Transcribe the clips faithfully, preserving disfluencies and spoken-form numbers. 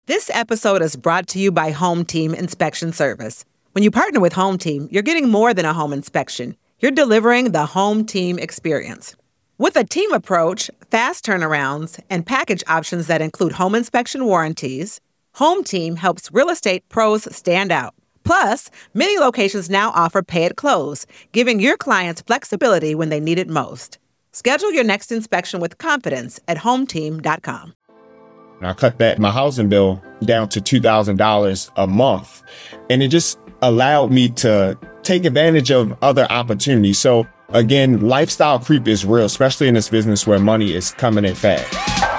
This episode is brought to you by Home Team Inspection Service. When you partner with Home Team, you're getting more than a home inspection. You're delivering the Home Team experience. With a team approach, fast turnarounds, and package options that include home inspection warranties, Home Team helps real estate pros stand out. Plus, many locations now offer pay at close, giving your clients flexibility when they need it most. Schedule your next inspection with confidence at home team dot com. I cut that my housing bill down to two thousand dollars a month. And it just allowed me to take advantage of other opportunities. So again, lifestyle creep is real, especially in this business where money is coming in fast.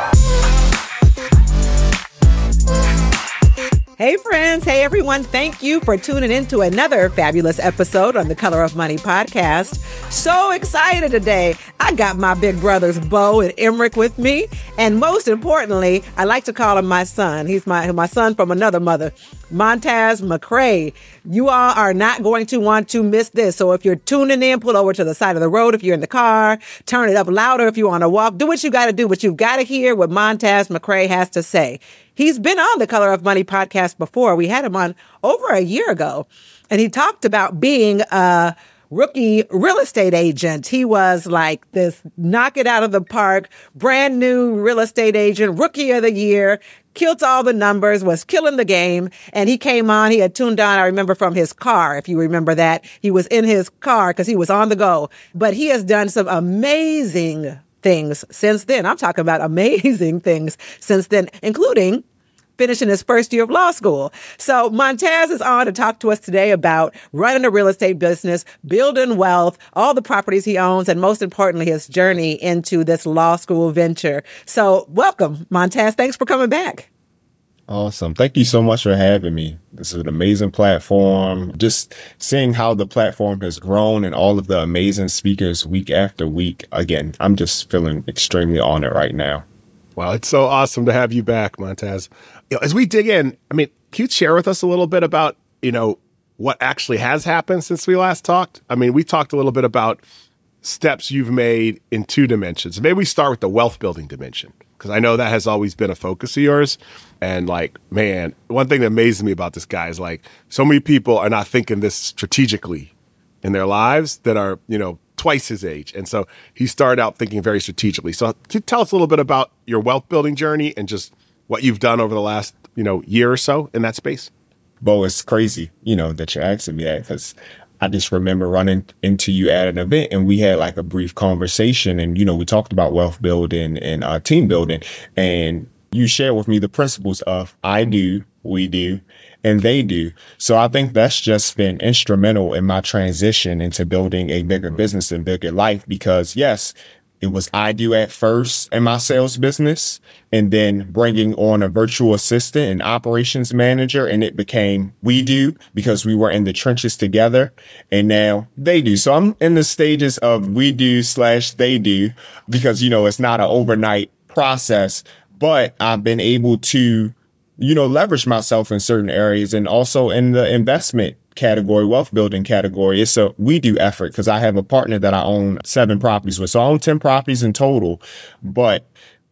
Hey friends, hey everyone, thank you for tuning in to another fabulous episode on the Color of Money podcast. So excited today. I got my big brothers, Bo and Emric, with me. And most importantly, I like to call him my son. He's my, my son from another mother, Montaz McCray. You all are not going to want to miss this. So if you're tuning in, pull over to the side of the road. If you're in the car, turn it up louder. If you want to walk, do what you got to do, but you've got to hear what Montaz McCray has to say. He's been on the Color of Money podcast before. We had him on over a year ago, and he talked about being a rookie real estate agent. He was like this knock it out of the park, brand new real estate agent, rookie of the year, killed all the numbers, was killing the game. And he came on, he had tuned on, I remember, from his car, if you remember that. He was in his car because he was on the go. But he has done some amazing things since then. I'm talking about amazing things since then, including finishing his first year of law school. So Montaz is on to talk to us today about running a real estate business, building wealth, all the properties he owns, and most importantly, his journey into this law school venture. So welcome, Montaz. Thanks for coming back. Awesome. Thank you so much for having me. This is an amazing platform. Just seeing how the platform has grown and all of the amazing speakers week after week. Again, I'm just feeling extremely honored right now. Wow, it's so awesome to have you back, Montaz. You know, as we dig in, I mean, can you share with us a little bit about, you know, what actually has happened since we last talked? I mean, we talked a little bit about steps you've made in two dimensions. Maybe we start with the wealth building dimension, because I know that has always been a focus of yours. And like, man, one thing that amazes me about this guy is like, so many people are not thinking this strategically in their lives that are, you know, twice his age. And so he started out thinking very strategically. So can you tell us a little bit about your wealth building journey and just what you've done over the last, you know, year or so in that space? Bo, it's crazy, you know, that you're asking me that, because I just remember running into you at an event and we had like a brief conversation and, you know, we talked about wealth building and uh, team building, and you shared with me the principles of I do, we do, and they do. So I think that's just been instrumental in my transition into building a bigger business and bigger life, because yes, it was I do at first in my sales business, and then bringing on a virtual assistant and operations manager, and it became we do because we were in the trenches together, and now they do. So I'm in the stages of we do slash they do, because, you know, it's not an overnight process, but I've been able to, you know, leverage myself in certain areas, and also in the investment category, wealth building category. It's a we do effort, because I have a partner that I own seven properties with. So I own ten properties in total. But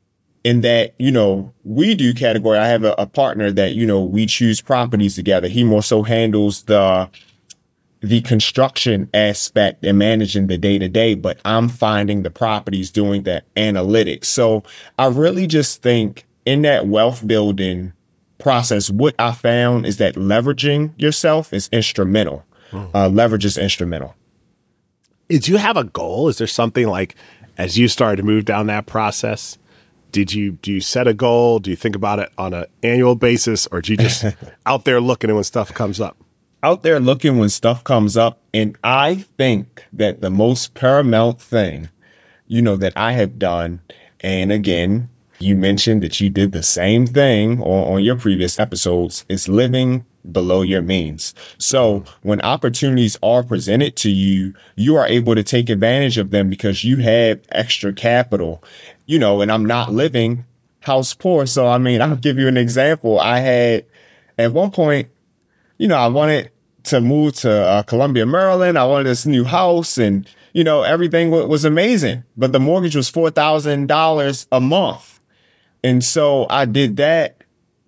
in that, you know, we do category, I have a, a partner that, you know, we choose properties together. He more so handles the the construction aspect and managing the day to day, but I'm finding the properties, doing the analytics. So I really just think in that wealth building process, what I found is that leveraging yourself is instrumental. Mm. Uh, leverage is instrumental. Did you have a goal? Is there something like, as you started to move down that process, did you, do you set a goal? Do you think about it on an annual basis, or do you just out there looking when stuff comes up? Out there looking when stuff comes up. And I think that the most paramount thing, you know, that I have done, and again, you mentioned that you did the same thing on, on your previous episodes, is living below your means. So when opportunities are presented to you, you are able to take advantage of them because you have extra capital, you know, and I'm not living house poor. So, I mean, I'll give you an example. I had at one point, you know, I wanted to move to uh, Columbia, Maryland. I wanted this new house, and, you know, everything w- was amazing, but the mortgage was four thousand dollars a month. And so I did that.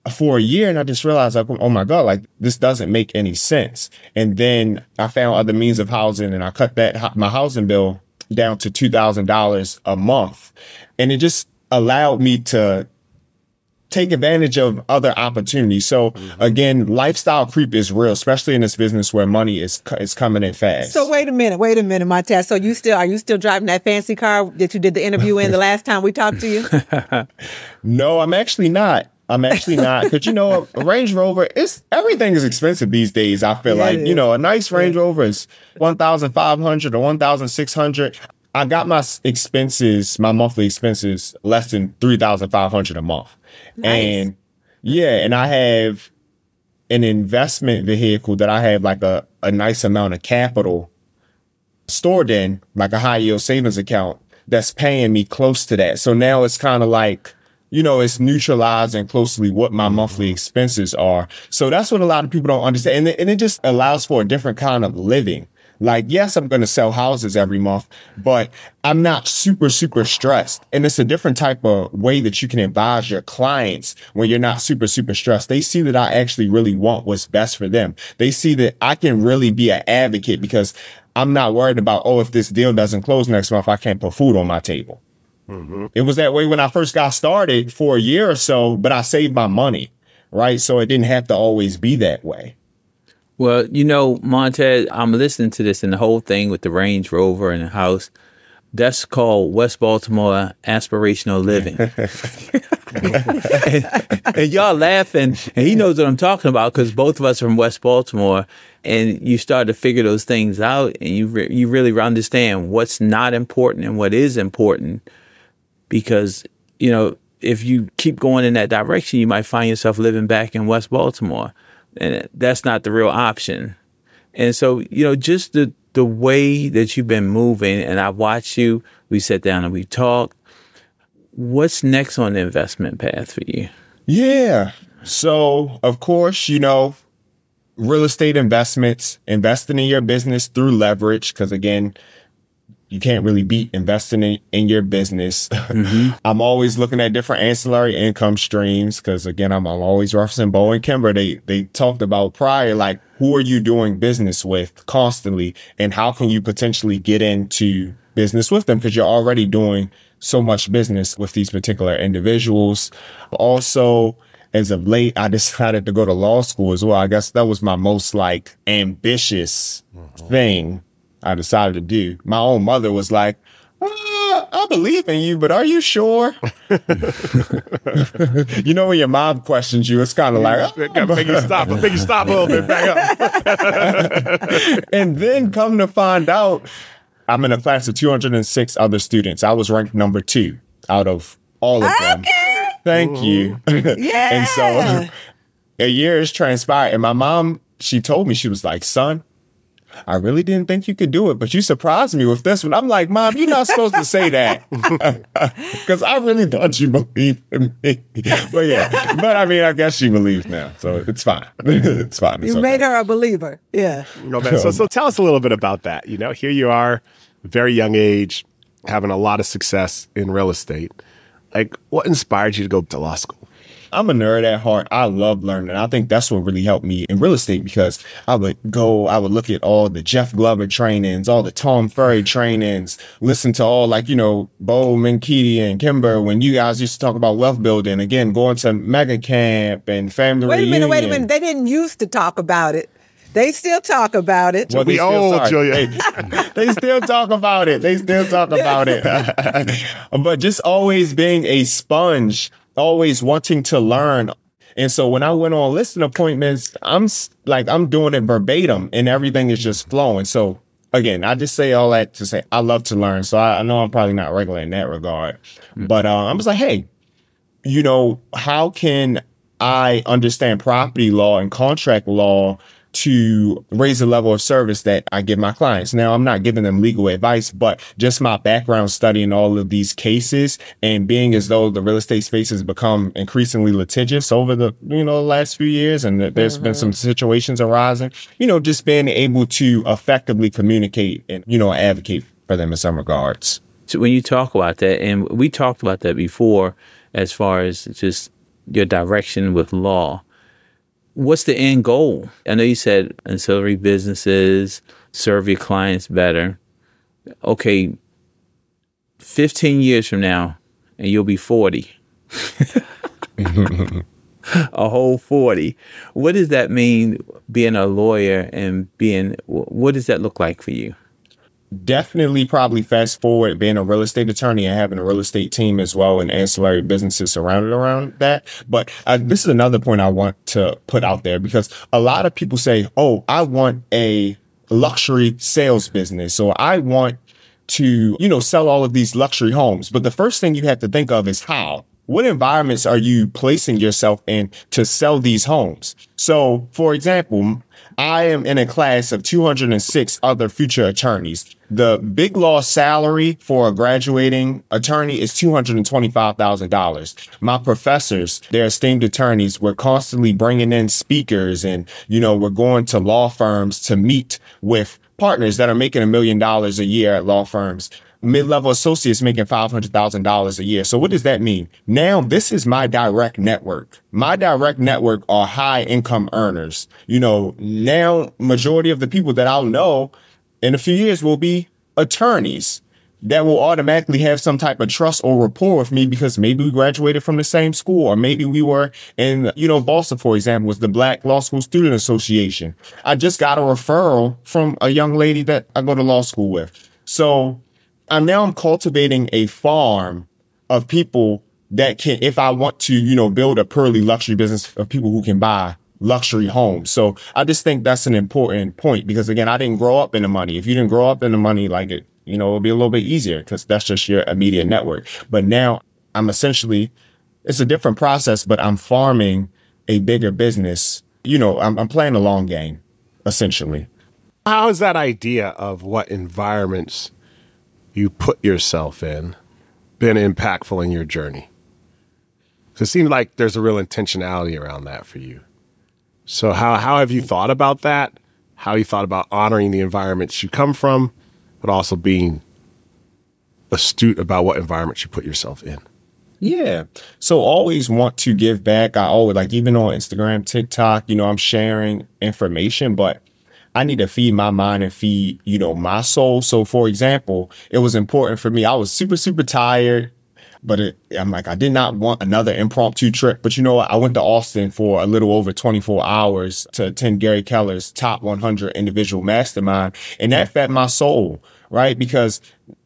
for a year, and I just realized, like, oh my God, like this doesn't make any sense. And then I found other means of housing, and I cut that my housing bill down to two thousand dollars a month, and it just allowed me to take advantage of other opportunities. So mm-hmm. again, lifestyle creep is real, especially in this business where money is is coming in fast. So wait a minute, wait a minute, Montez. So you still are you still driving that fancy car that you did the interview in the last time we talked to you? No, I'm actually not. I'm actually not, because, you know, a Range Rover, it's everything is expensive these days. I feel yeah, like, you know, a nice Range yeah. Rover is one thousand five hundred dollars or one thousand six hundred dollars. I got my expenses, my monthly expenses, less than three thousand five hundred dollars a month. Nice. And yeah, and I have an investment vehicle that I have like a, a nice amount of capital stored in, like a high yield savings account that's paying me close to that. So now it's kind of like, you know, it's neutralizing closely what my monthly expenses are. So that's what a lot of people don't understand. And it, and it just allows for a different kind of living. Like, yes, I'm going to sell houses every month, but I'm not super, super stressed. And it's a different type of way that you can advise your clients when you're not super, super stressed. They see that I actually really want what's best for them. They see that I can really be an advocate because I'm not worried about, oh, if this deal doesn't close next month, I can't put food on my table. Mm-hmm. It was that way when I first got started for a year or so, but I saved my money, right? So it didn't have to always be that way. Well, you know, Montez, I'm listening to this and the whole thing with the Range Rover and the house. That's called West Baltimore aspirational living. and, and y'all laughing, and he knows what I'm talking about because both of us are from West Baltimore. And you start to figure those things out, and you re- you really understand what's not important and what is important. Because, you know, if you keep going in that direction, you might find yourself living back in West Baltimore. And that's not the real option. And so, you know, just the, the way that you've been moving, and I watched you, we sat down and we talked. What's next on the investment path for you? Yeah. So, of course, you know, real estate investments, investing in your business through leverage, because again, you can't really beat investing in, in your business. Mm-hmm. I'm always looking at different ancillary income streams because, again, I'm, I'm always referencing Bo and Kimber. They they talked about prior, like, who are you doing business with constantly and how can you potentially get into business with them because you're already doing so much business with these particular individuals. Also, as of late, I decided to go to law school as well. I guess that was my most, like, ambitious mm-hmm. thing I decided to do. My own mother was like, oh, I believe in you, but are you sure? You know, when your mom questions you, it's kind of like, oh. make you stop, make you stop a little bit, back up. And then come to find out, I'm in a class of two hundred six other students. I was ranked number two out of all of them. Okay. Thank Ooh. you. Yeah. And so a year has transpired. And my mom, she told me, she was like, son, I really didn't think you could do it, but you surprised me with this one. I'm like, Mom, you're not supposed to say that. Because I really thought you believed in me. But yeah, but I mean, I guess she believes now. So it's fine. It's fine. It's you okay. made her a believer. Yeah. No, man. So, so tell us a little bit about that. You know, here you are, very young age, having a lot of success in real estate. Like, what inspired you to go to law school? I'm a nerd at heart. I love learning. I think that's what really helped me in real estate because I would go, I would look at all the Jeff Glover trainings, all the Tom Ferry trainings, listen to all like, you know, Bo, Minkiti, and Kimber when you guys used to talk about wealth building. Again, going to Mega Camp and Family Wait a Reunion. minute, wait a minute. They didn't used to talk about it. They still talk about it. Well, we old, Julia. They, they still talk about it. They still talk about it. But just always being a sponge, always wanting to learn. And so when I went on listing appointments, I'm like, I'm doing it verbatim and everything is just flowing. So again, I just say all that to say I love to learn. So I, I know I'm probably not regular in that regard. Mm-hmm. But uh, I was like, hey, you know, how can I understand property law and contract law to raise the level of service that I give my clients? Now, I'm not giving them legal advice, but just my background studying all of these cases and being as though the real estate space has become increasingly litigious over the, you know, last few years. And there's mm-hmm. been some situations arising, you know, just being able to effectively communicate and, you know, advocate for them in some regards. So when you talk about that, and we talked about that before, as far as just your direction with law. What's the end goal? I know you said ancillary businesses, serve your clients better. Okay, fifteen years from now, and you'll be forty. A whole forty. What does that mean, being a lawyer and being, what does that look like for you? Definitely probably fast forward being a real estate attorney and having a real estate team as well and ancillary businesses surrounded around that. But uh, this is another point I want to put out there, because a lot of people say, oh, I want a luxury sales business, or I want to, you know, sell all of these luxury homes. But the first thing you have to think of is how. What environments are you placing yourself in to sell these homes? So, for example, I am in a class of two hundred six other future attorneys. The big law salary for a graduating attorney is two hundred twenty-five thousand dollars. My professors, they're esteemed attorneys. We're constantly bringing in speakers, and, you know, we're going to law firms to meet with partners that are making a million dollars a year at law firms. Mid-level associates making five hundred thousand dollars a year. So what does that mean? Now, this is my direct network. My direct network are high income earners. You know, now majority of the people that I'll know in a few years will be attorneys that will automatically have some type of trust or rapport with me, because maybe we graduated from the same school, or maybe we were in, you know, Boston, for example, was the Black Law School Student Association. I just got a referral from a young lady that I go to law school with. So I'm now I'm cultivating a farm of people that can, if I want to, you know, build a purely luxury business of people who can buy luxury homes. So I just think that's an important point, because again, I didn't grow up in the money. If you didn't grow up in the money, like it, you know, it'll be a little bit easier because that's just your immediate network. But now I'm essentially, it's a different process, but I'm farming a bigger business. You know, I'm, I'm playing a long game, essentially. How has that idea of what environments you put yourself in been impactful in your journey? So it seems like there's a real intentionality around that for you. So how how have you thought about that? How have you thought about honoring the environments you come from, but also being astute about what environments you put yourself in? Yeah. So always want to give back. I always, like, even on Instagram, TikTok, you know, I'm sharing information, but I need to feed my mind and feed, you know, my soul. So, for example, it was important for me. I was super, super tired, but it, I'm like, I did not want another impromptu trip. But you know what? I went to Austin for a little over twenty-four hours to attend Gary Keller's top one hundred individual mastermind. And that fed my soul, right? Because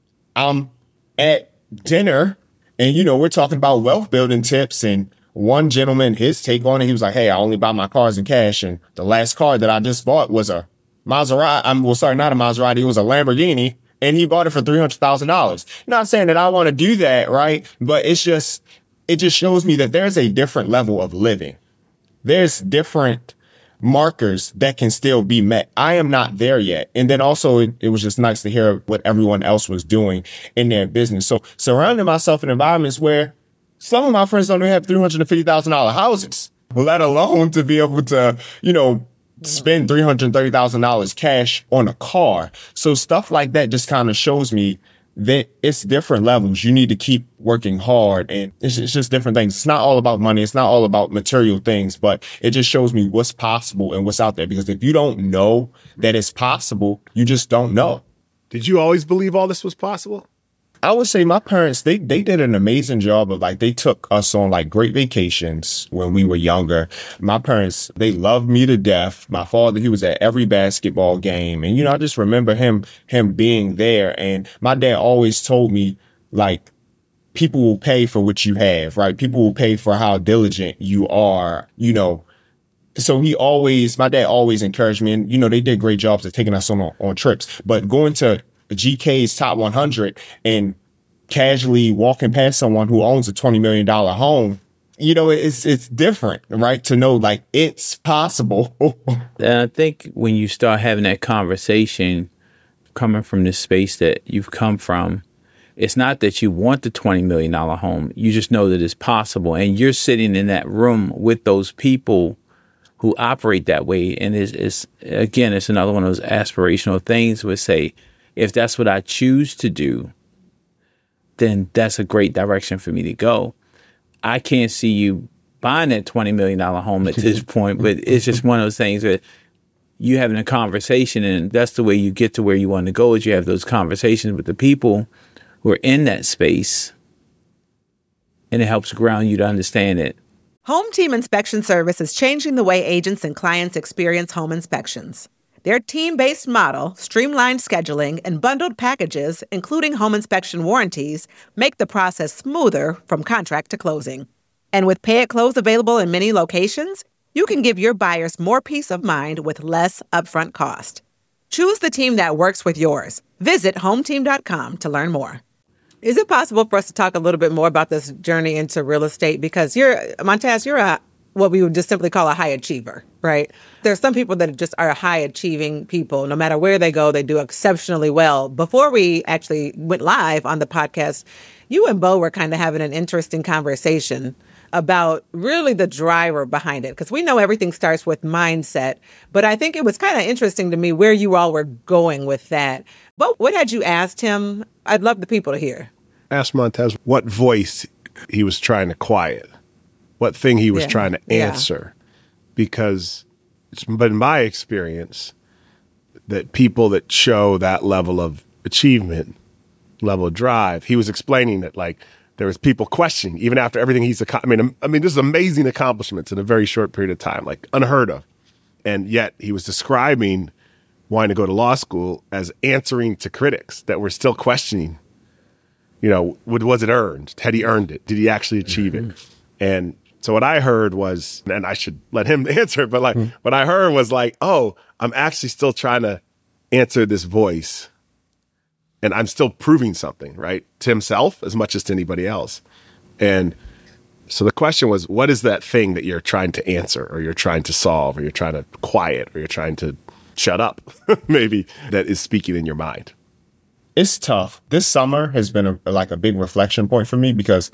I'm at dinner and, you know, we're talking about wealth building tips, and one gentleman, his take on it, he was like, hey, I only buy my cars in cash. And the last car that I just bought was a Maserati. I'm well, sorry, not a Maserati. It was a Lamborghini, and he bought it for three hundred thousand dollars. Not saying that I want to do that, right? But it's just, it just shows me that there's a different level of living. There's different markers that can still be met. I am not there yet. And then also, it, it was just nice to hear what everyone else was doing in their business. So surrounding myself in environments where some of my friends don't even have three hundred fifty thousand dollars houses, let alone to be able to, you know, spend three hundred thirty thousand dollars cash on a car. So stuff like that just kind of shows me that it's different levels. You need to keep working hard, and it's, it's just different things. It's not all about money. It's not all about material things, but it just shows me what's possible and what's out there. Because if you don't know that it's possible, you just don't know. Did you always believe all this was possible? I would say my parents, they they did an amazing job of, like, they took us on like great vacations when we were younger. My parents, they loved me to death. My father, he was at every basketball game. And, you know, I just remember him, him being there. And my dad always told me, like, people will pay for what you have, right? People will pay for how diligent you are, you know. So he always, my dad always encouraged me. And, you know, they did great jobs at taking us on, on trips. But going to G K's top one hundred and casually walking past someone who owns a twenty million dollars home, you know, it's it's different, right? To know, like, it's possible. And I think when you start having that conversation coming from this space that you've come from, it's not that you want the twenty million dollars home. You just know that it's possible. And you're sitting in that room with those people who operate that way. And it's, it's again, it's another one of those aspirational things where, say, if that's what I choose to do, then that's a great direction for me to go. I can't see you buying that twenty million dollars home at this point, but it's just one of those things that you having a conversation, and that's the way you get to where you want to go, is you have those conversations with the people who are in that space, and it helps ground you to understand it. Home Team Inspection Service is changing the way agents and clients experience home inspections. Their team-based model, streamlined scheduling, and bundled packages, including home inspection warranties, make the process smoother from contract to closing. And with Pay at Close available in many locations, you can give your buyers more peace of mind with less upfront cost. Choose the team that works with yours. Visit home team dot com to learn more. Is it possible for us to talk a little bit more about this journey into real estate? Because you're, Montaz, you're a, what we would just simply call a high achiever, right? There's some people that just are high achieving people. No matter where they go, they do exceptionally well. Before we actually went live on the podcast, you and Bo were kind of having an interesting conversation about really the driver behind it. Because we know everything starts with mindset. But I think it was kind of interesting to me where you all were going with that. But what had you asked him? I'd love the people to hear. Ask Montaz what voice he was trying to quiet, what thing he was Yeah. trying to Yeah. answer. Because it's been my experience that people that show that level of achievement, level of drive, he was explaining that, like, there was people questioning, even after everything he's, I mean, I mean, this is amazing accomplishments in a very short period of time, like unheard of. And yet he was describing wanting to go to law school as answering to critics that were still questioning, you know, was it earned? Had he earned it? Did he actually achieve it? And so what I heard was, and I should let him answer it, but like mm-hmm. what I heard was like, oh, I'm actually still trying to answer this voice. And I'm still proving something, right? To himself as much as to anybody else. And so the question was, what is that thing that you're trying to answer, or you're trying to solve, or you're trying to quiet, or you're trying to shut up, maybe, that is speaking in your mind? It's tough. This summer has been a, like a big reflection point for me, because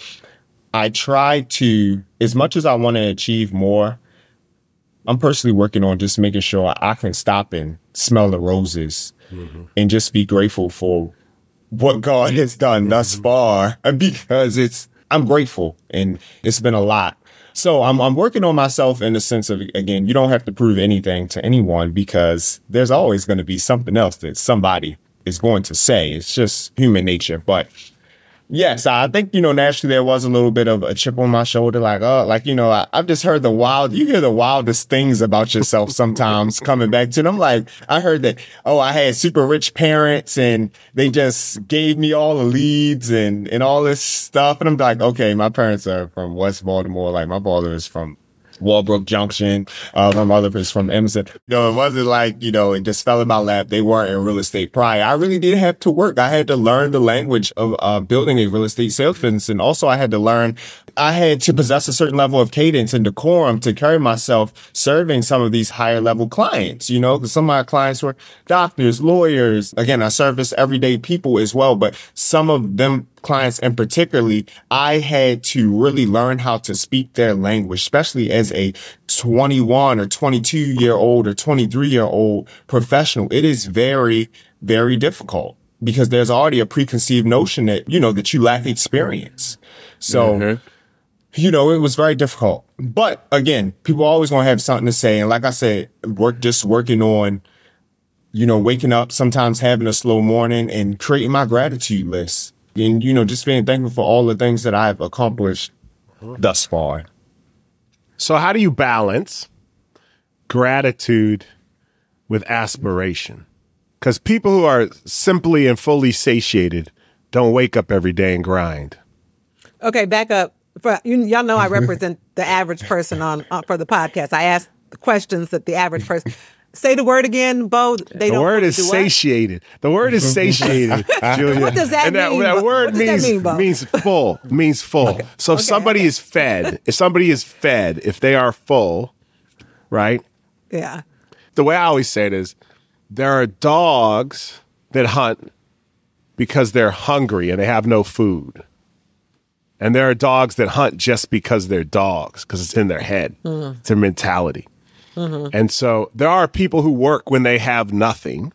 I try to, as much as I want to achieve more, I'm personally working on just making sure I can stop and smell the roses mm-hmm. and just be grateful for what God has done thus far, because it's, I'm grateful, and it's been a lot. So I'm I'm working on myself in the sense of, again, you don't have to prove anything to anyone, because there's always going to be something else that somebody is going to say. It's just human nature. But yes, I think, you know, naturally there was a little bit of a chip on my shoulder, like, oh, like, you know, I, I've just heard the wild, you hear the wildest things about yourself sometimes coming back to them. Like, I heard that, oh, I had super rich parents and they just gave me all the leads and, and all this stuff. And I'm like, okay, my parents are from West Baltimore. Like, my father is from Walbrook Junction. Uh, my mother is from Emerson. You know, it wasn't like, you know, it just fell in my lap. They weren't in real estate prior. I really did have to work. I had to learn the language of uh, building a real estate sales business. And also I had to learn, I had to possess a certain level of cadence and decorum to carry myself serving some of these higher level clients, you know, because some of my clients were doctors, lawyers. Again, I service everyday people as well, but some of them clients in particularly, I had to really learn how to speak their language, especially as a twenty-one or twenty-two year old or twenty-three year old professional. It is very, very difficult, because there's already a preconceived notion that, you know, that you lack experience. So, mm-hmm. you know, it was very difficult. But again, people always going to have something to say. And like I said, work, just working on, you know, waking up, sometimes having a slow morning and creating my gratitude list. And, you know, just being thankful for all the things that I've accomplished thus far. So how do you balance gratitude with aspiration? Because people who are simply and fully satiated don't wake up every day and grind. Okay, back up. For, you, y'all know I represent the average person on, on for the podcast. I ask the questions that the average person... Say the word again, Bo. They the don't word is do satiated. What? The word is satiated, Julia. What does that and that, mean? That word what means that mean, Bo? means full. Means full. Okay. So okay, if somebody okay. is fed, if somebody is fed, if they are full, right? Yeah. The way I always say it is, there are dogs that hunt because they're hungry and they have no food. And there are dogs that hunt just because they're dogs, because it's in their head. Mm. It's their mentality. Mm-hmm. And so there are people who work when they have nothing.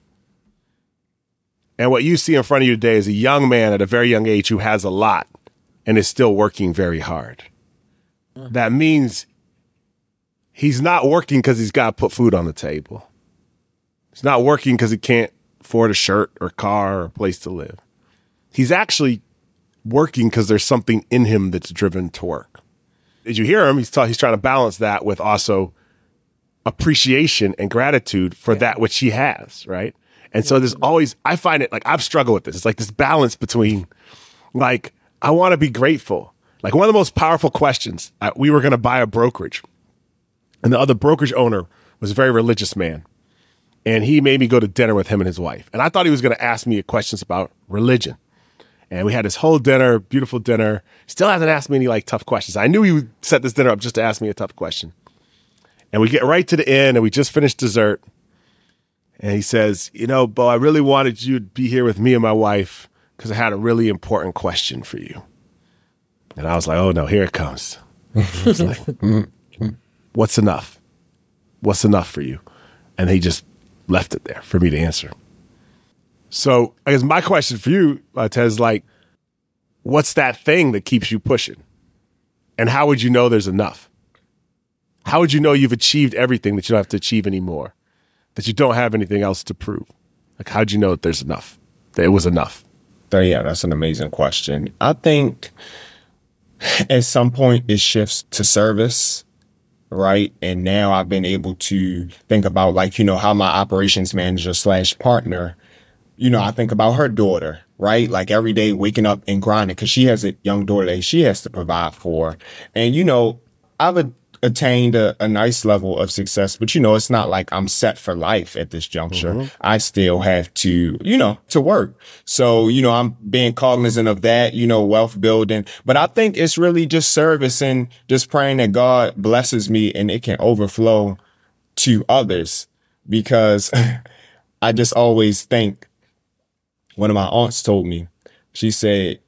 And what you see in front of you today is a young man at a very young age who has a lot and is still working very hard. that means he's not working because he's got to put food on the table. He's not working because he can't afford a shirt or car or a place to live. He's actually working because there's something in him that's driven to work. As you hear him, he's, ta- he's trying to balance that with also appreciation and gratitude for yeah. that which he has, right? And so there's always, I find it like, I've struggled with this. It's like this balance between like, I want to be grateful. Like one of the most powerful questions, uh, we were going to buy a brokerage and the other brokerage owner was a very religious man. And he made me go to dinner with him and his wife. And I thought he was going to ask me questions about religion. And we had this whole dinner, beautiful dinner. Still hasn't asked me any like tough questions. I knew he would set this dinner up just to ask me a tough question. And we get right to the end and we just finished dessert. And he says, you know, Bo, I really wanted you to be here with me and my wife because I had a really important question for you. And I was like, oh no, here it comes. It's like, what's enough? What's enough for you? And he just left it there for me to answer. So I guess my question for you, uh, Ted, is like, what's that thing that keeps you pushing? And how would you know there's enough? How would you know you've achieved everything that you don't have to achieve anymore? That you don't have anything else to prove? Like, how'd you know that there's enough? That it was enough? So, yeah, that's an amazing question. I think at some point it shifts to service, right? And now I've been able to think about, like, you know, how my operations manager slash partner, you know, I think about her daughter, right? Like every day waking up and grinding because she has a young daughter that she has to provide for. And, you know, I've a- attained a, a nice level of success, but, you know, it's not like I'm set for life at this juncture. Mm-hmm. I still have to, you know, to work. So, you know, I'm being cognizant of that, you know, wealth building. But I think it's really just service and just praying that God blesses me and it can overflow to others because I just always think, one of my aunts told me, she said,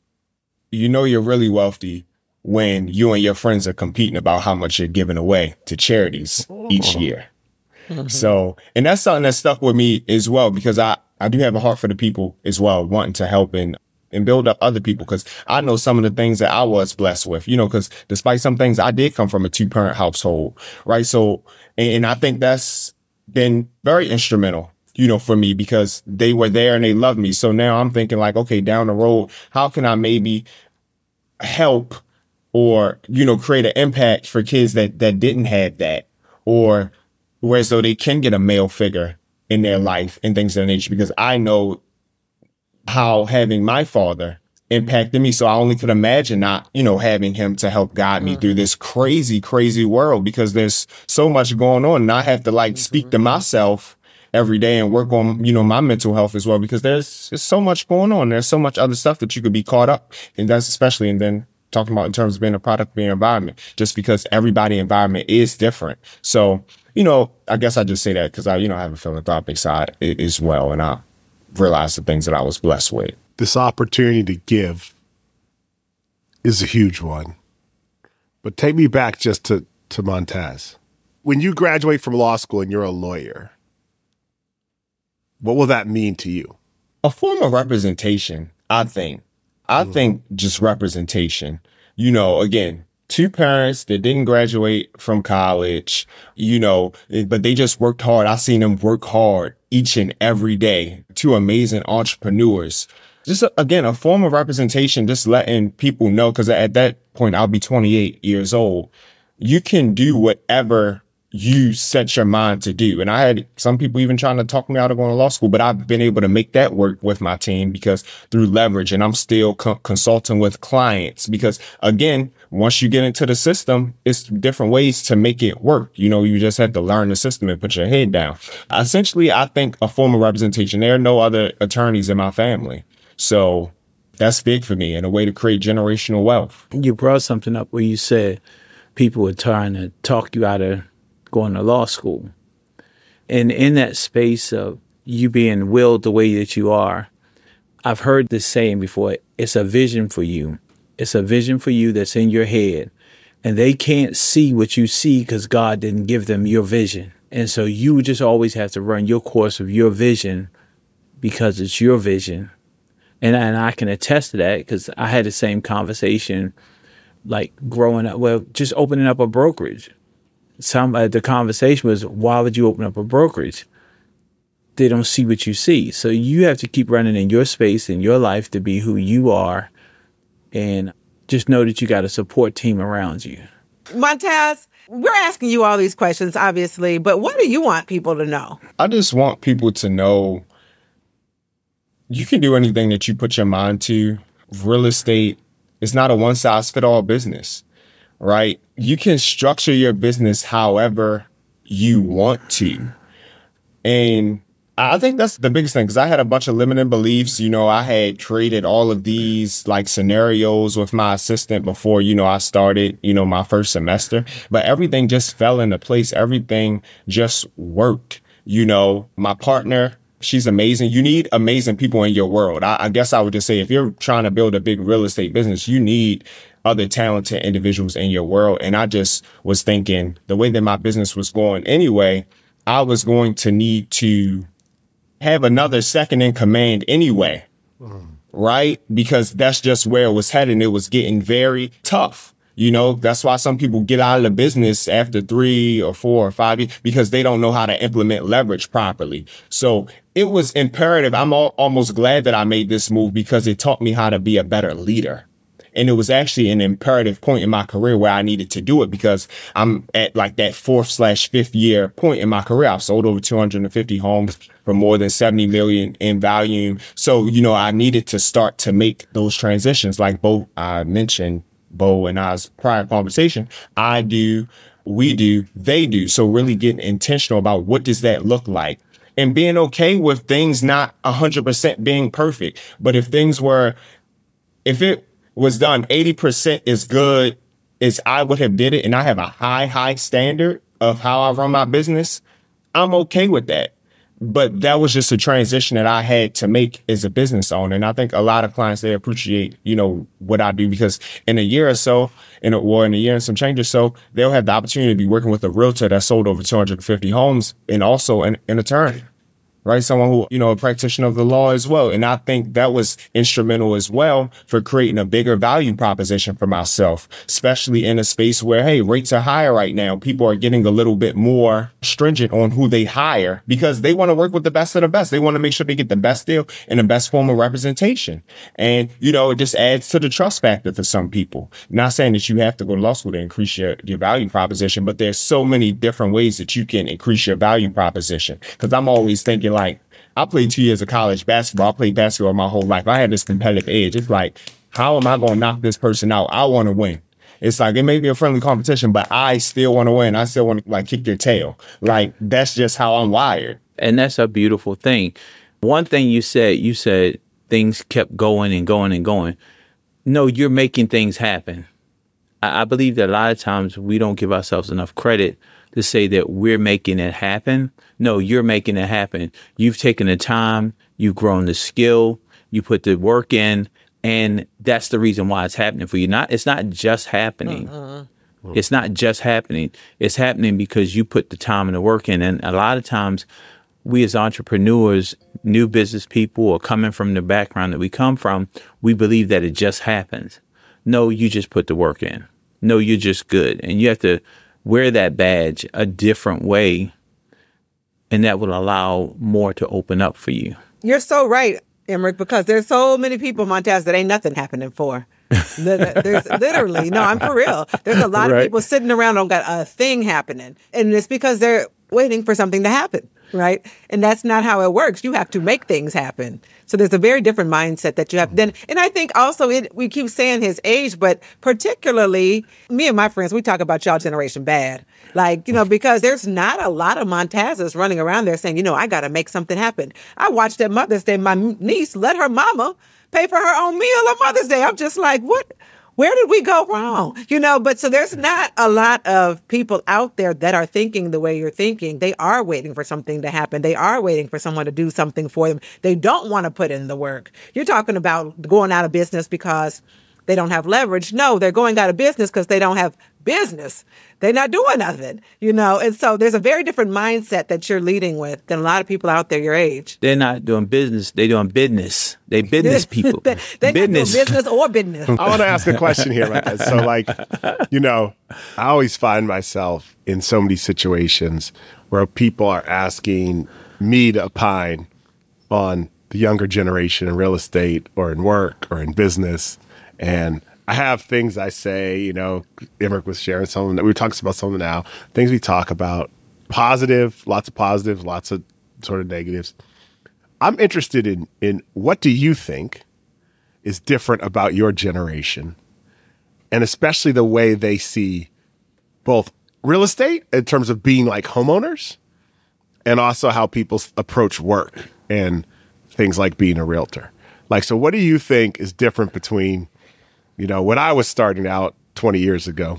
you know, you're really wealthy when you and your friends are competing about how much you're giving away to charities each year. Mm-hmm. So, and that's something that stuck with me as well, because I, I do have a heart for the people as well, wanting to help and, and build up other people. Cause I know some of the things that I was blessed with, you know, cause despite some things I did come from a two parent household, right? So, and, and I think that's been very instrumental, you know, for me because they were there and they loved me. So now I'm thinking like, okay, down the road, how can I maybe help or, you know, create an impact for kids that, that didn't have that, or whereas though they can get a male figure in their life and things of that nature, because I know how having my father impacted me. So I only could imagine not, you know, having him to help guide me mm-hmm. through this crazy, crazy world, because there's so much going on and I have to like mm-hmm. speak to myself every day and work on, you know, my mental health as well, because there's, there's so much going on. There's so much other stuff that you could be caught up in. That's especially, and then talking about in terms of being a product of your environment, just because everybody's environment is different. So, you know, I guess I just say that because I, you know, I have a philanthropic side as well. And I realized the things that I was blessed with. This opportunity to give is a huge one. But take me back just to, to Montez. When you graduate from law school and you're a lawyer, what will that mean to you? A form of representation, I think. I think just representation, you know, again, two parents that didn't graduate from college, you know, but they just worked hard. I seen them work hard each and every day. Two amazing entrepreneurs. Just, again, a form of representation, just letting people know, because at that point, I'll be twenty-eight years old. You can do whatever you set your mind to do. And I had some people even trying to talk me out of going to law school, but I've been able to make that work with my team because through leverage, and I'm still co- consulting with clients because again, once you get into the system, it's different ways to make it work. You know, you just have to learn the system and put your head down. Essentially, I think a form of representation. There are no other attorneys in my family. So that's big for me and a way to create generational wealth. You brought something up where you said people were trying to talk you out of going to law school. And in that space of you being willed the way that you are, I've heard this saying before, it's a vision for you. It's a vision for you that's in your head. And they can't see what you see because God didn't give them your vision. And so you just always have to run your course of your vision because it's your vision. And, and I can attest to that because I had the same conversation like growing up, well, just opening up a brokerage. Some uh, the conversation was, why would you open up a brokerage? They don't see what you see. So you have to keep running in your space, in your life, to be who you are. And just know that you got a support team around you. Montaz, we're asking you all these questions, obviously, but what do you want people to know? I just want people to know you can do anything that you put your mind to. Real estate is not a one-size-fit-all business, right? You can structure your business however you want to. And I think that's the biggest thing, because I had a bunch of limiting beliefs. You know, I had created all of these like scenarios with my assistant before, you know, I started, you know, my first semester, but everything just fell into place. Everything just worked. You know, my partner, she's amazing. You need amazing people in your world. I, I guess I would just say, if you're trying to build a big real estate business, you need other talented individuals in your world. And I just was thinking the way that my business was going anyway, I was going to need to have another second in command anyway, mm. right? Because that's just where it was heading. It was getting very tough. You know, that's why some people get out of the business after three or four or five years, because they don't know how to implement leverage properly. So it was imperative. I'm al- almost glad that I made this move, because it taught me how to be a better leader. And it was actually an imperative point in my career where I needed to do it, because I'm at like that fourth slash fifth year point in my career. I've sold over two hundred fifty homes for more than seventy million in value. So, you know, I needed to start to make those transitions. Like Bo, I mentioned Bo and I's prior conversation. I do, we do, they do. So really getting intentional about what does that look like, and being okay with things not one hundred percent being perfect. But if things were, if it was done eighty percent as good as I would have did it, and I have a high, high standard of how I run my business, I'm okay with that. But that was just a transition that I had to make as a business owner. And I think a lot of clients, they appreciate, you know, what I do, because in a year or so, in a, or in a year and some change or so, they'll have the opportunity to be working with a realtor that sold over two hundred fifty homes, and also an, an attorney. Right? Someone who, you know, a practitioner of the law as well. And I think that was instrumental as well for creating a bigger value proposition for myself, especially in a space where, hey, rates are higher right now. People are getting a little bit more stringent on who they hire, because they want to work with the best of the best. They want to make sure they get the best deal and the best form of representation. And, you know, it just adds to the trust factor for some people. Not saying that you have to go to law school to increase your, your value proposition, but there's so many different ways that you can increase your value proposition. Because I'm always thinking, like, I played two years of college basketball. I played basketball my whole life. I had this competitive edge. It's like, how am I going to knock this person out? I want to win. It's like, it may be a friendly competition, but I still want to win. I still want to like kick their tail. Like, that's just how I'm wired. And that's a beautiful thing. One thing you said, you said things kept going and going and going. No, you're making things happen. I, I believe that a lot of times we don't give ourselves enough credit to say that we're making it happen. No, you're making it happen. You've taken the time, you've grown the skill, you put the work in, and that's the reason why it's happening for you. Not, it's not just happening. Uh-huh. It's not just happening. It's happening because you put the time and the work in. And a lot of times we as entrepreneurs, new business people, or coming from the background that we come from, we believe that it just happens. No, you just put the work in. No, you're just good. And you have to wear that badge a different way, and that will allow more to open up for you. You're so right, Emerick, because there's so many people, Montaz, that ain't nothing happening for. There's literally, no, I'm for real. There's a lot right. of people sitting around don't got a thing happening, and it's because they're waiting for something to happen, right? And that's not how it works. You have to make things happen. So there's a very different mindset that you have then. And I think also it, we keep saying his age, but particularly me and my friends, we talk about y'all generation bad. Like, you know, because there's not a lot of Montazes running around there saying, you know, I got to make something happen. I watched at Mother's Day, my niece let her mama pay for her own meal on Mother's Day. I'm just like, what? Where did we go wrong? You know, but so there's not a lot of people out there that are thinking the way you're thinking. They are waiting for something to happen. They are waiting for someone to do something for them. They don't want to put in the work. You're talking about going out of business because they don't have leverage. No, they're going out of business because they don't have business. They're not doing nothing, you know? And so there's a very different mindset that you're leading with than a lot of people out there your age. They're not doing business. They're doing business. They business people. they, they're business. not doing business or business. I want to ask a question here about that. So, like, you know, I always find myself in so many situations where people are asking me to opine on the younger generation in real estate or in work or in business. And I have things I say, you know, Emmerich was sharing something that we were talking about something now, things we talk about, positive, lots of positives, lots of sort of negatives. I'm interested in, in what do you think is different about your generation, and especially the way they see both real estate in terms of being like homeowners and also how people approach work and things like being a realtor. Like, so what do you think is different between, you know, when I was starting out twenty years ago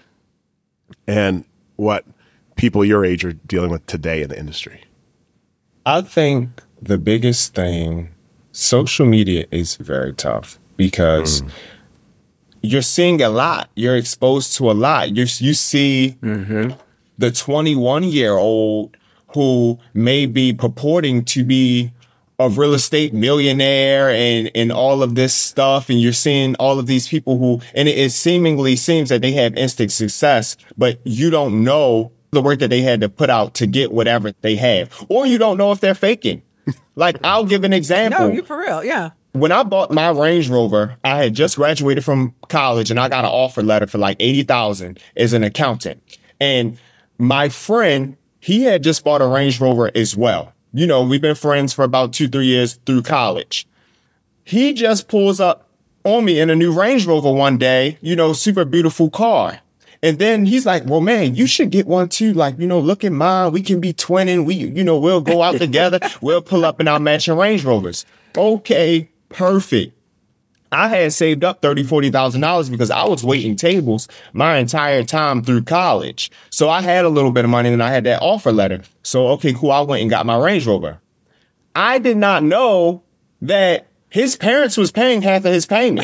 and what people your age are dealing with today in the industry? I think the biggest thing, social media is very tough because mm. you're seeing a lot. You're exposed to a lot. You you see mm-hmm. the twenty-one-year-old who may be purporting to be a real estate millionaire and, and all of this stuff. And you're seeing all of these people who, and it, it seemingly seems that they have instant success, but you don't know the work that they had to put out to get whatever they have. Or you don't know if they're faking. Like, I'll give an example. No, you for real, yeah. When I bought my Range Rover, I had just graduated from college and I got an offer letter for like eighty thousand dollars as an accountant. And my friend, he had just bought a Range Rover as well. You know, we've been friends for about two, three years through college. He just pulls up on me in a new Range Rover one day, you know, super beautiful car. And then he's like, well, man, you should get one too. Like, you know, look at mine. We can be twinning. We, you know, we'll go out together. We'll pull up in our matching Range Rovers. Okay, perfect. I had saved up thirty thousand dollars, forty thousand dollars because I was waiting tables my entire time through college. So I had a little bit of money and I had that offer letter. So, okay, cool. I went and got my Range Rover. I did not know that his parents was paying half of his payment.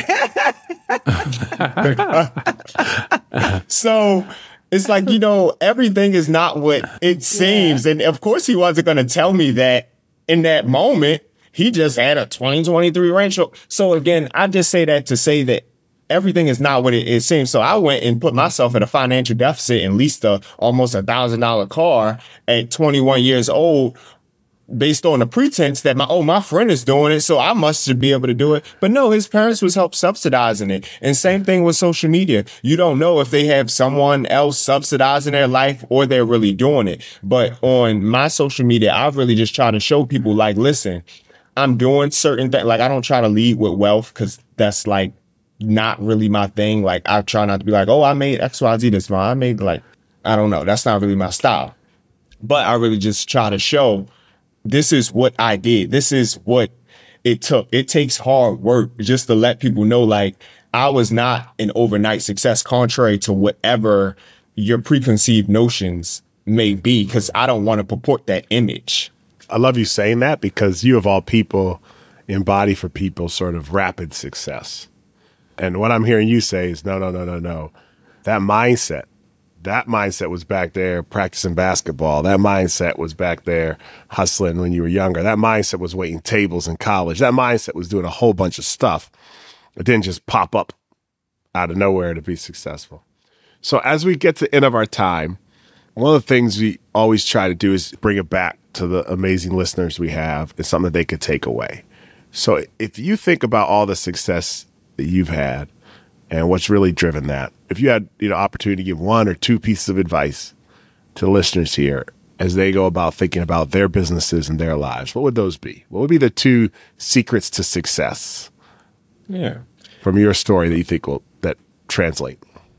So it's like, you know, everything is not what it seems. Yeah. And of course he wasn't going to tell me that in that moment. He just had a twenty twenty-three Range Rover. So again, I just say that to say that everything is not what it, it seems. So I went and put myself in a financial deficit and leased a almost a thousand dollar car at twenty-one years old, based on the pretense that my, oh, my friend is doing it, so I must be able to do it. But no, his parents was help subsidizing it. And same thing with social media. You don't know if they have someone else subsidizing their life or they're really doing it. But on my social media, I've really just tried to show people, like, listen, I'm doing certain things. Like, I don't try to lead with wealth because that's like not really my thing. Like, I try not to be like, oh, I made X, Y, Z this month. I made like, I don't know. That's not really my style. But I really just try to show this is what I did. This is what it took. It takes hard work just to let people know, like, I was not an overnight success, contrary to whatever your preconceived notions may be, because I don't want to purport that image. I love you saying that because you, of all people, embody for people sort of rapid success. And what I'm hearing you say is, no, no, no, no, no. That mindset, that mindset was back there practicing basketball. That mindset was back there hustling when you were younger. That mindset was waiting tables in college. That mindset was doing a whole bunch of stuff. It didn't just pop up out of nowhere to be successful. So as we get to the end of our time, one of the things we always try to do is bring it back to the amazing listeners we have. It's something that they could take away. So if you think about all the success that you've had and what's really driven that, if you had, you know, opportunity to give one or two pieces of advice to listeners here as they go about thinking about their businesses and their lives, what would those be? What would be the two secrets to success? Yeah. From your story that you think will that translate?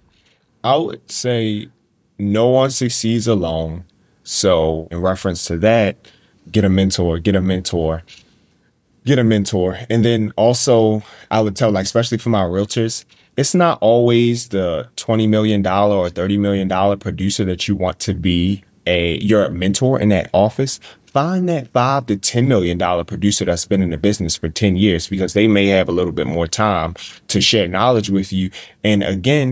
I would say no one succeeds alone. So in reference to that, get a mentor, get a mentor, get a mentor. And then also I would tell, like, especially for my realtors, it's not always the twenty million dollars or thirty million dollars producer that you want to be a your mentor in that office. Find that five to ten million dollars producer that's been in the business for ten years, because they may have a little bit more time to share knowledge with you. And again,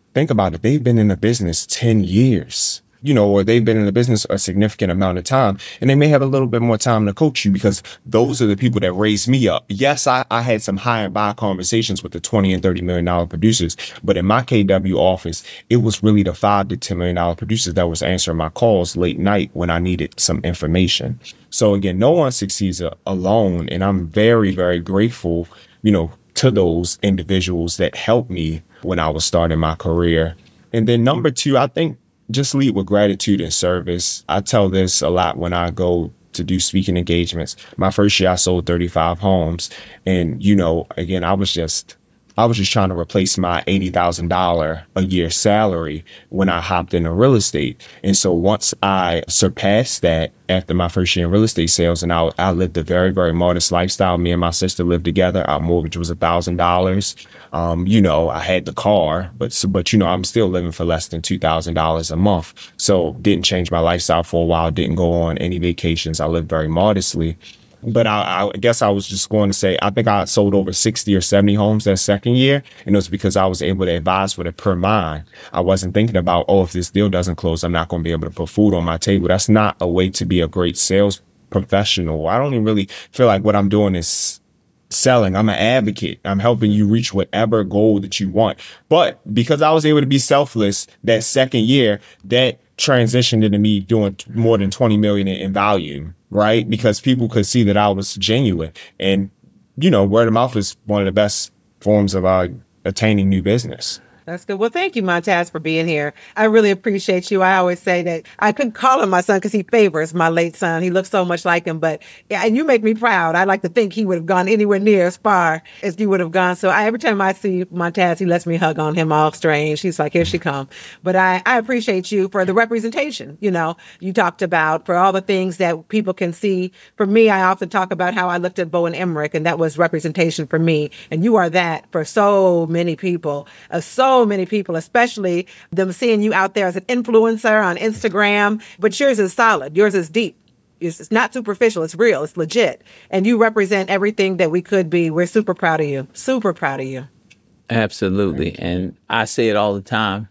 think about it. They've been in the business ten years. You know, or they've been in the business a significant amount of time, and they may have a little bit more time to coach you because those are the people that raised me up. Yes, I, I had some high and buy conversations with the twenty and thirty million dollar producers, but in my K W office, it was really the five to ten million dollar producers that was answering my calls late night when I needed some information. So again, no one succeeds a, alone, and I'm very, very grateful, you know, to those individuals that helped me when I was starting my career. And then number two, I think, just lead with gratitude and service. I tell this a lot when I go to do speaking engagements. My first year, I sold thirty-five homes. And, you know, again, I was just, I was just trying to replace my eighty thousand dollars a year salary when I hopped into real estate. And so once I surpassed that after my first year in real estate sales, and I, I lived a very, very modest lifestyle. Me and my sister lived together. Our mortgage was a thousand dollars. Um, you know, I had the car, but, so, but, you know, I'm still living for less than two thousand dollars a month. So didn't change my lifestyle for a while. Didn't go on any vacations. I lived very modestly. But I, I guess I was just going to say, I think I sold over sixty or seventy homes that second year. And it was because I was able to advise with a per mind. I wasn't thinking about, oh, if this deal doesn't close, I'm not going to be able to put food on my table. That's not a way to be a great sales professional. I don't even really feel like what I'm doing is selling. I'm an advocate. I'm helping you reach whatever goal that you want. But because I was able to be selfless that second year, that transitioned into me doing more than twenty million in, in volume. Right? Because people could see that I was genuine. And, you know, word of mouth is one of the best forms of uh, attaining new business. That's good. Well, thank you, Montaz, for being here. I really appreciate you. I always say that I couldn't call him my son because he favors my late son. He looks so much like him. But yeah, and you make me proud. I like to think he would have gone anywhere near as far as you would have gone. So I, every time I see Montaz, he lets me hug on him all strange. He's like, here she come. But I, I appreciate you for the representation. You know, you talked about for all the things that people can see. For me, I often talk about how I looked at Bo and Emmerich, and that was representation for me. And you are that for so many people. Uh, so many people, especially them seeing you out there as an influencer on Instagram, but yours is solid. Yours is deep. It's not superficial. It's real. It's legit. And you represent everything that we could be. We're super proud of you. Super proud of you. Absolutely. And I say it all the time.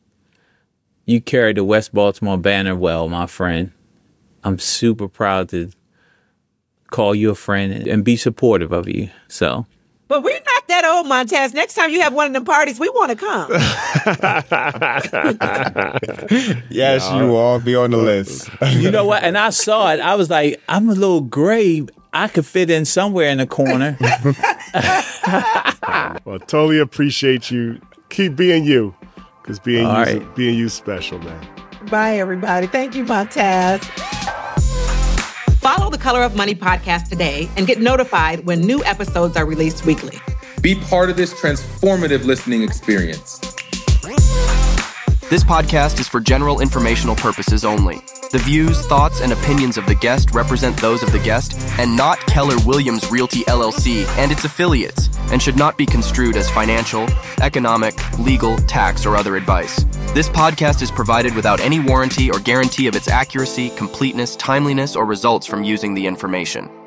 You carry the West Baltimore banner well, my friend. I'm super proud to call you a friend and, and be supportive of you. So. But we're not that old, Montaz. Next time you have one of them parties, we want to come. Yes, you will all be on the list. You know what? And I saw it. I was like, I'm a little gray. I could fit in somewhere in the corner. Well, totally appreciate you. Keep being you, because being you, right. being you special, man. Bye, everybody. Thank you, Montaz. Follow the Color of Money podcast today and get notified when new episodes are released weekly. Be part of this transformative listening experience. This podcast is for general informational purposes only. The views, thoughts, and opinions of the guest represent those of the guest and not Keller Williams Realty L L C and its affiliates, and should not be construed as financial, economic, legal, tax, or other advice. This podcast is provided without any warranty or guarantee of its accuracy, completeness, timeliness, or results from using the information.